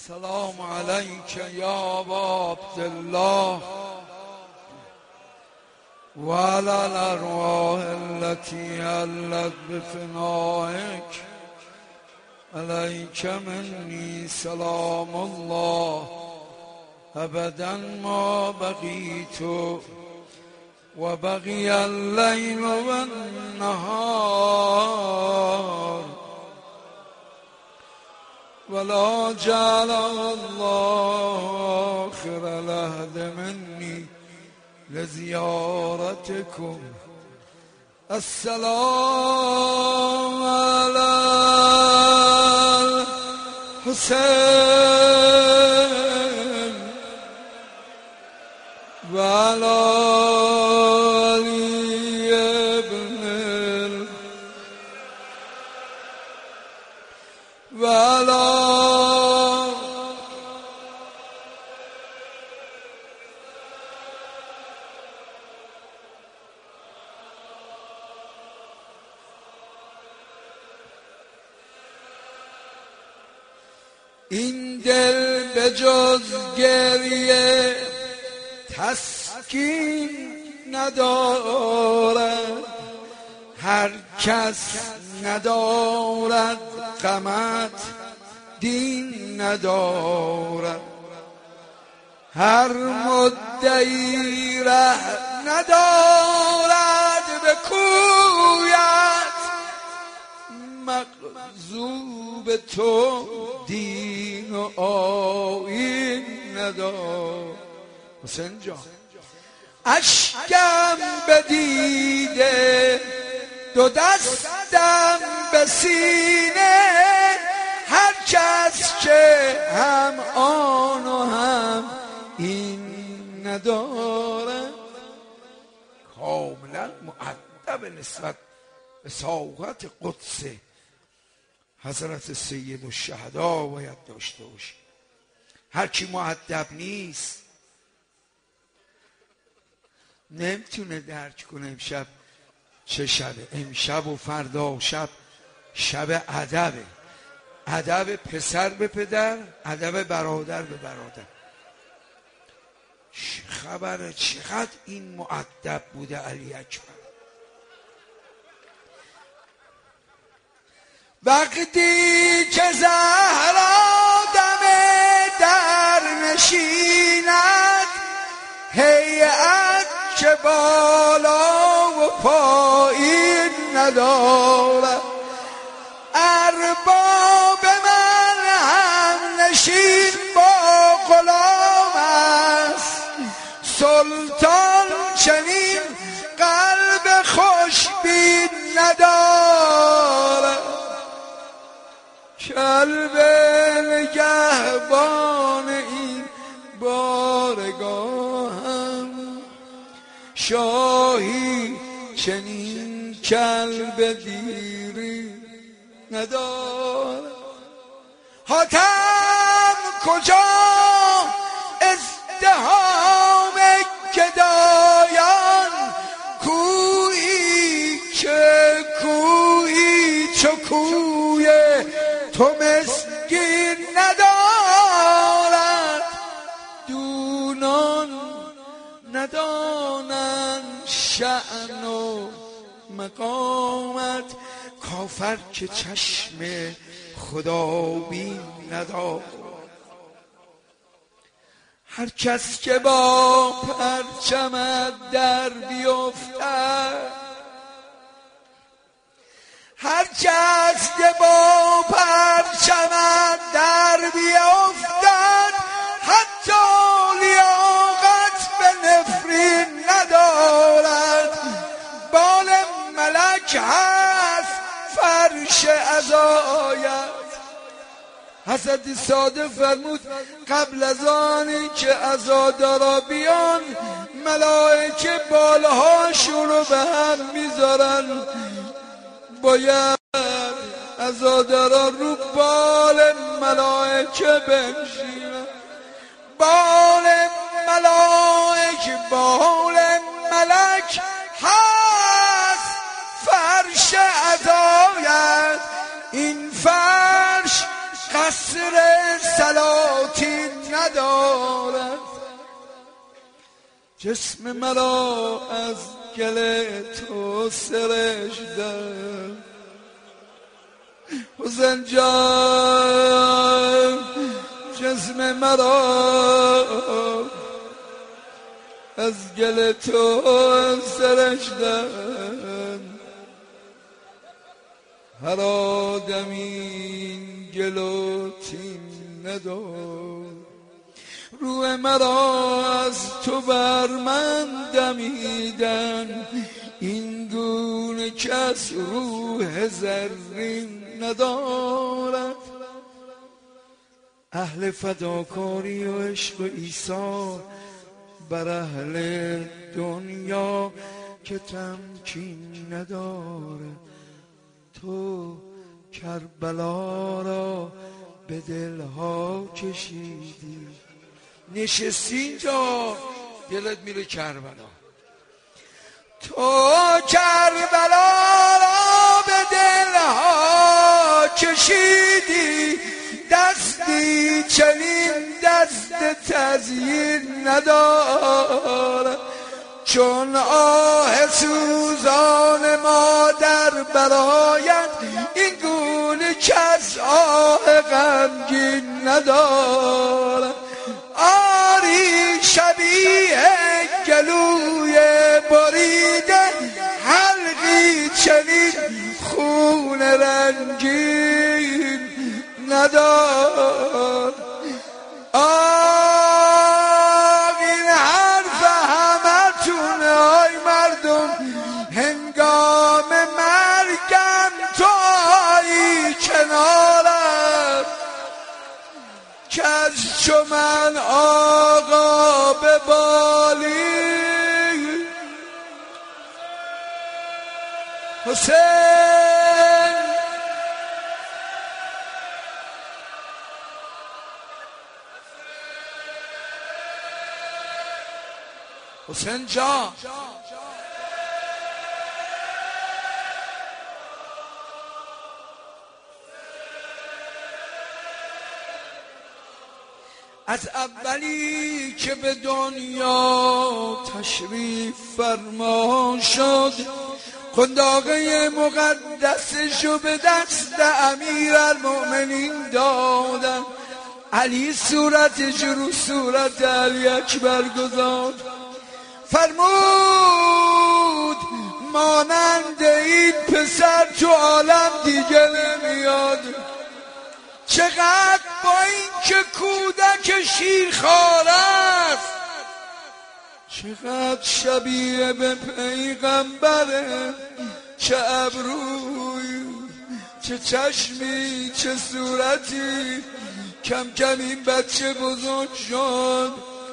السلام عليك يا أبا عبد الله وعلى الأرواح التي علت بفنائك عليك مني سلام الله أبدا ما بقيت وبقي الليل والنهار ولا جعل الله آخر العهد مني لزيارتكم. السلام على الحسين وعلى علي بن وعلى این دل به جز گریه تسکین ندارد، هر کس ندارد غمت دین ندارد، هر مدعی ره ندارد به کویت، مغضوب تو دین و آیین ندارد. حسین جان اشکم به دیده دو دستم به سینه، هر کس که هم آن و هم این نداره، کاملا مؤدب نسبت به ساحت قدس حضرت سید الشهدا باید داشته باشی. هر کی مؤدب نیست نمیتونه درک کنه امشب چه شبه. امشب و فردا شب شب ادبه، ادب پسر به پدر، ادب برادر به برادر. خبره چقدر این مؤدب بوده علی اکبر. وقتی که زهرا دم در نشیند، هیئت که بالا و پایین ندارد، ارباب من هم نشین با غلام است، سلطان چنین قلب خوشبین ندارد، قلب نگهبان این بارگاهم، شاهی چنین کلب دیری ندارد. حاتم کجا ازدحام گدایان، کویی که کویی چو کوی تو مسکین ندارد، دونان ندانن شأن و مقامت، کافر که چشم خدابین ندارد. هر کس که با پرچمت در بیفتد، هر کس که با پرچمت در بیفتد، حتی لیاقت به نفرین ندارد، بال ملک هست فرش عزایت. حضرت صادق فرمود قبل از آنی که عزادارا بیان، ملائکه بالهاشون رو به هم میذارن، باید عزادارا رو بال ملائکه بنشینن. بال ملک هست فرش عزایت، این فرش قصر صلاح ندارد. جسم مرا از گل تو سرشتم حسین جان، جسم مرا از گل تو سرشتم. هر آدم این گل و تین ندار، روح مرا از تو بر من دمیدن. این گونه کس روح زرین ندارد. اهل فداکاری و عشق و ایثار بر اهل دنیا که تمکین نداره. تو کربلا را به دلها کشیدی، نشستی اینجا دلت میره کربلا. تو کربلا را به دلها کشیدی، دستی چنین دست تزیین نداره. چون آه سوزان مادر برایت، این گونه کس آه غمگین نداره. آری شبیه گلوی بریده، حلقی چنین خون رنگین ندار. این حرف همتونه ای مردم، هنگام مرگم تو آیی کنارم. که از چو من آقا به بالی حسین، حسین جان، از اولی که به دنیا تشریف فرما شد، قنداقه مقدسشو به دست امیرالمؤمنین دادن. علی صورتش رو صورت علی اکبر گذاشت، فرمود مانند این پسر تو عالم دیگه نمیاد. چقدر با این که کودک شیرخوار است، چقدر شبیه به پیغمبره. چه ابروی، چه چشمی، چه صورتی. کم کم این بچه بزرگ شد،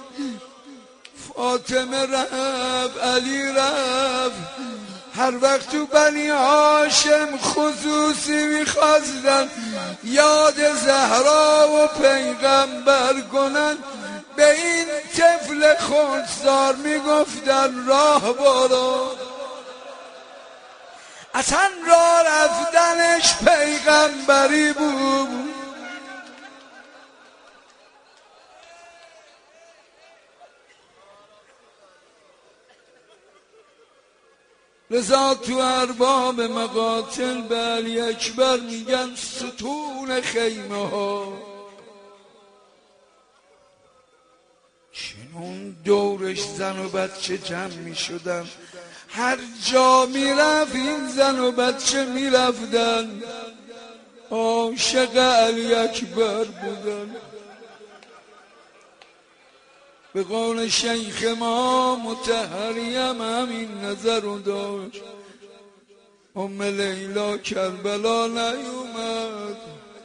فاطمه رفت، علی رفت. هر وقت تو بنی هاشم خصوصی میخواستن یاد زهرا و پیغمبر کنن، به این طفل خردسال میگفتن راه برو. اصلا راه رفتنش پیغمبری بود. لذا تو ارباب مقاتل به علی اکبر میگن ستون خیمه ها. چنون دورش زن و بچه جمع میشدن، هر جا میرفت این زن و بچه میرفتن، عاشق علی اکبر بودن. به قول شیخ ما مطهریم همین نظر رو داشت. ام لیلا کربلا نیومد،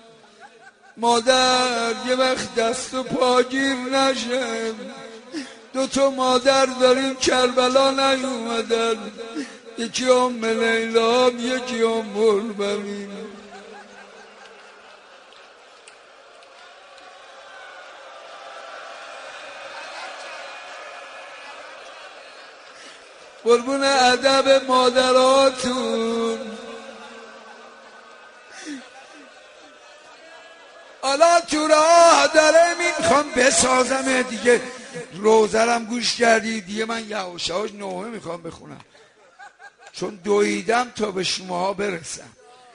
مادر یه وقت دست و پاگیر نشه. دوتا مادر داریم کربلا نیومدن، یکی ام لیلا یکی ام المؤمنین. قربون ادب مادراتون. حالا تو راه دارم این میخوام بسازم دیگه. روزرم گوش کردی دیگه، من یواشاش نوحه میخوام بخونم چون دویدم تا به شماها برسم.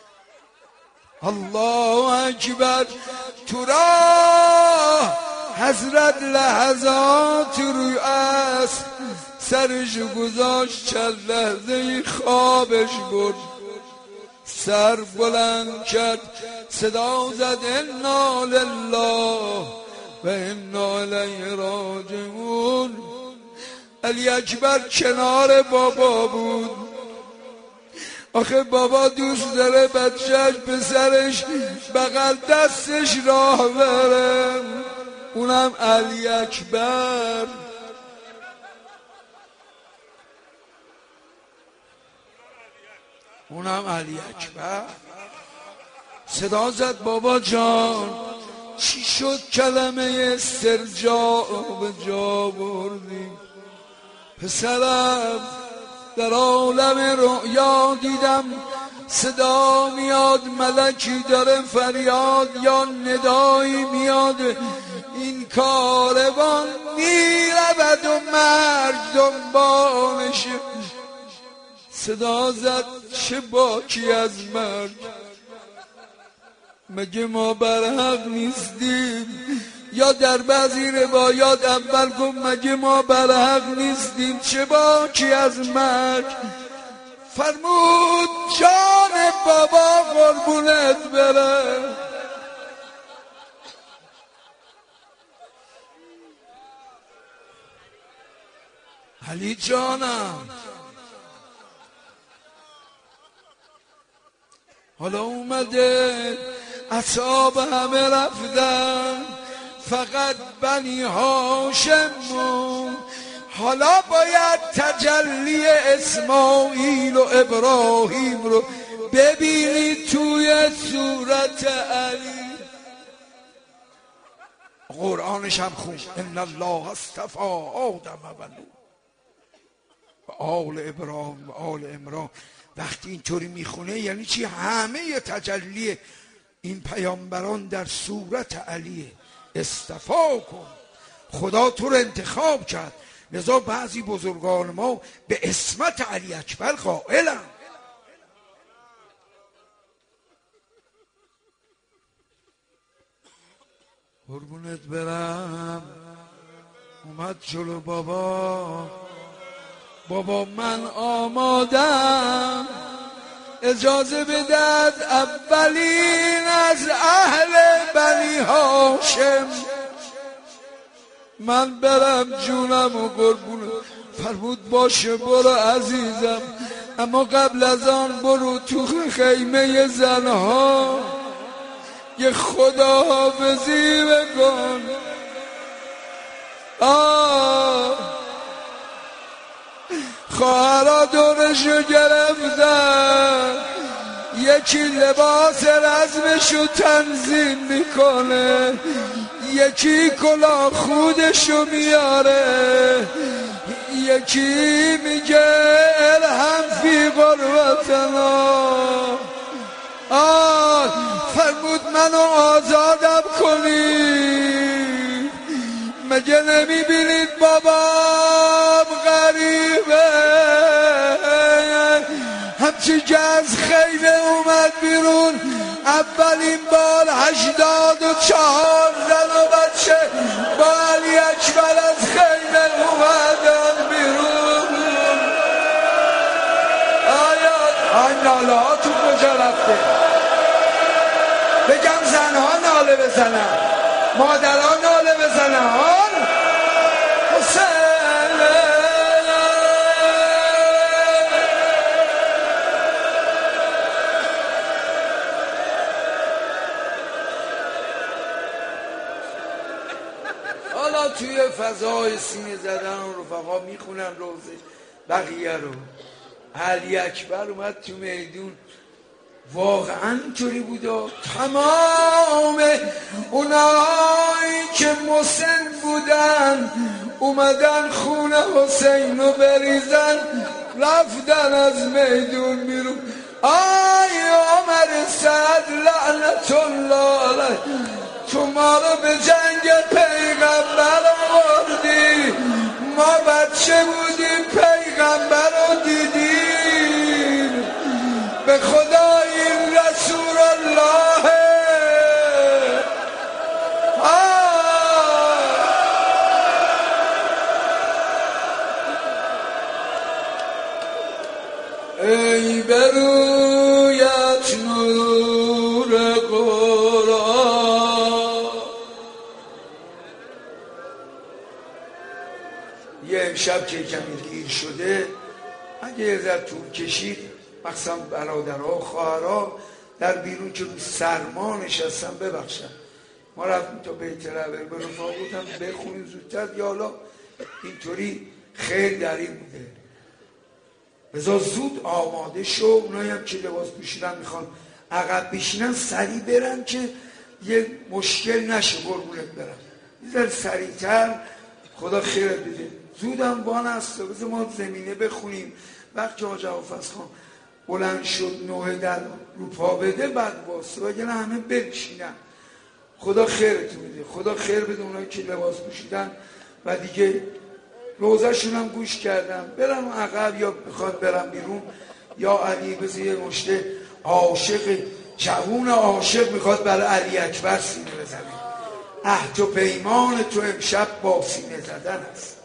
الله اکبر. تو راه حضرت لحظات روی اسب سرش گذاشت، چند لحظه خوابش برد، سر بلند کرد، صدا زد انا لله و انا الیه راجعون. علی اکبر کنار بابا بود. آخه بابا دوست داره بچهش پسرش بغل دستش راه بره، اونم علی اکبر. اونم علی اکبر. صدا زد بابا جان چی شد کلمه استرجاع به جا بردی؟ پسرم در عالم رؤیا دیدم صدا میاد، ملکی داره فریاد یا ندایی میاد، این کاروان میرود و مرگ دنبالش. صدا زد چه باکی از مرگ، مگه ما برحق نیستیم؟ یا در بعضی روایات اول گفت مگه ما برحق نیستیم، چه باکی از مرگ. فرمود جان بابا قربونت بره. علی جانم حالا اومده اصحاب همه رفتن، فقط بنی هاشم موند. حالا باید تجلی اسماعیل و ابراهیم رو ببینید توی صورت علی. قرآنش هم خوند ان الله اصطفی آدم و آل ابراهیم و آل عمران. وقتی اینطوری میخونه یعنی چی؟ همه تجلی این پیامبران در صورت علیه. اصطفا کن، خدا تو رو انتخاب کرد. لذا بعضی بزرگان ما به عصمت علی اکبر قائلن. قربونت برم. اومد جلو بابا، بابا من آمادم، اجازه بدهد اولین از اهل بنی هاشم من برم جونم و قربونه. فرمود باشه برو عزیزم، اما قبل از آن برو تو خیمه زنها یه خداحافظی بکن. خواهرها دورشو گرفتن، یکی لباس رزمشو تنظیم میکنه، یکی کلاه خودشو میاره، یکی میگه الهم فی قربتنا. فرمود منو آزادم کنید، مگه نمیبینید بابام غریبه؟ همچی که از خیمه اومد بیرون، اولین بار 84 زن و بچه با علی اکبر از خیمه اومدن بیرون. آیا ناله ها تو کجا رفته؟ بگم زنها ناله بزنن، مادرها ناله بزنن. حسین حالا توی فضای سینه زدن و رفقا میخونن روزه بقیه رو. علی اکبر اومد تو میدون، واقعا اینطوری بود و تمام اونایی که مسن بودن اومدن خونه حسین رو بریزن، رفتن از میدون بیرون. آی عمر سعد لعنت الله علیه، تو ما رو به جنگ پیغمبر یه امشب که کمی دیر شده، اگه یه ذره طول کشید، مخصوصا برادرها و خواهرها در بیرون که روی سرما نشستن ببخشن، ما رفتیم تا بیت رهبری به رفاقا گفتم بخونیم زودتر، یا حالا اینطوری خیر در این بوده. بذار زود آماده شو. اونایی هم که لباس پوشیدن میخوان عقب بشینن سریع برن که یه مشکل نشه، قربونت برن یه ذره سریعتر، خدا خیرت بده. زودم وان است، بذار ما زمینه بخونیم. وقت که حاج ابوالفضل خان بلند شد 9 در رو پا بده بعد واسه وگرنه همه بنشینن. خدا خیرتون بده، خدا خیر بده اونایی که لباس پوشیدن و دیگه روزشون هم گوش کردم، برم عقب یا میخواد برم بیرون. یا علی بذار یه مشته عاشق جوون عاشق میخواد برای علی اکبر سینه بزنه. عهد و پیمان تو امشب با سینه زدن است.